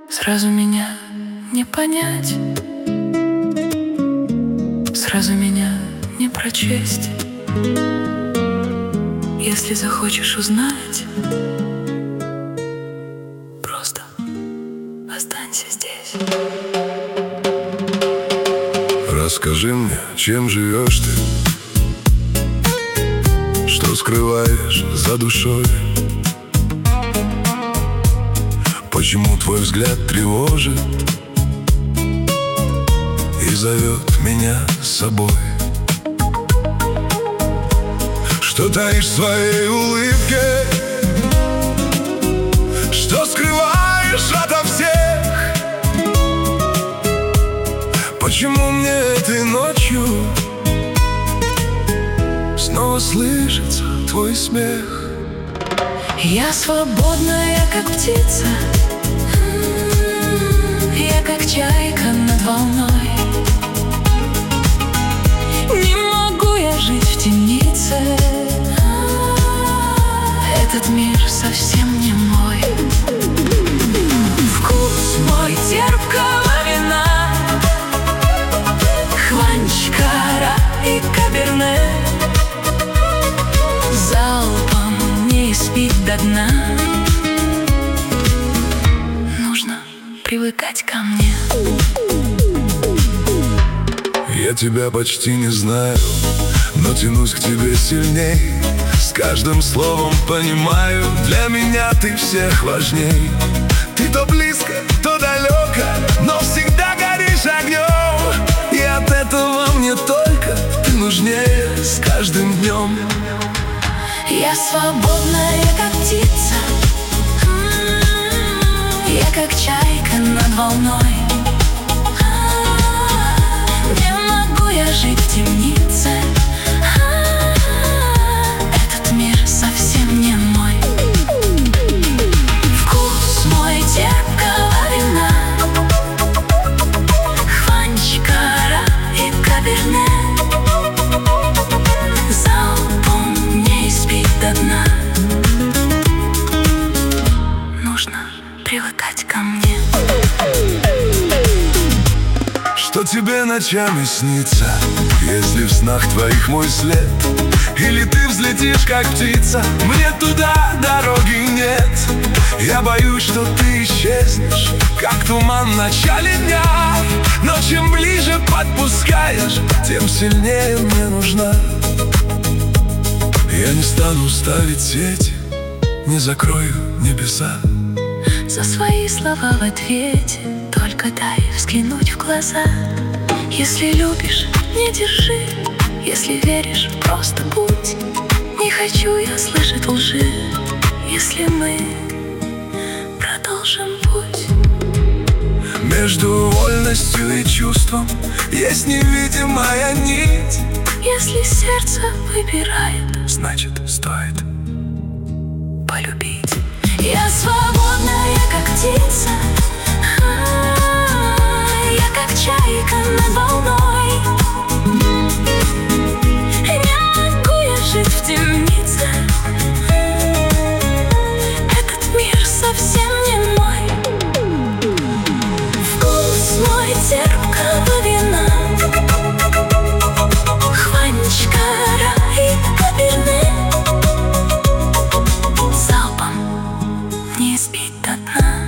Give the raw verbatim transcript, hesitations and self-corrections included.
Сразу меня не понять, сразу меня не прочесть. Если захочешь узнать, просто останься здесь. Расскажи мне, чем живешь ты, что скрываешь за душой, почему твой взгляд тревожит и зовет меня с собой. Что таишь в своей улыбке, что скрываешь ото всех? Почему мне этой ночью снова слышится твой смех? Я свободная, как птица, я как чайка над волной. Не могу я жить в темнице, этот мир совсем не мой. Вкус мой терпкого вина, хванчкара и каберне, залпом не испить до дна. Нужно привыкать ко мне. Я тебя почти не знаю, но тянусь к тебе сильней. С каждым словом понимаю, для меня ты всех важней. Ты то близко, то далеко, но всегда горишь огнем. И от этого мне только ты нужнее с каждым днем. Я свободная, как птица, я как чайка над волной. Не могу я жить в темнице, этот мир совсем не мой. Вкус мой терпкого вина, хванчкара и каберне, залпом не испить до дна. Нужно привыкать ко мне. Что тебе ночами снится, если в снах твоих мой след? Или ты взлетишь, как птица, мне туда дороги нет? Я боюсь, что ты исчезнешь, как туман в начале дня. Но чем ближе подпускаешь, тем сильнее мне нужна. Я не стану ставить сети, не закрою небеса. За свои слова в ответе только дай взглянуть в глаза. Если любишь, не держи, если веришь, просто будь. Не хочу я слышать лжи, если мы продолжим путь. Между вольностью и чувством есть невидимая нить. Если сердце выбирает, значит, стоит полюбить. Я свободная, как птица, я как чайка над волной. Не могу я жить в темнице, этот мир совсем не мой. Вкус мой терпкого вина, хванчкара и каберне, залпом не испить до дна.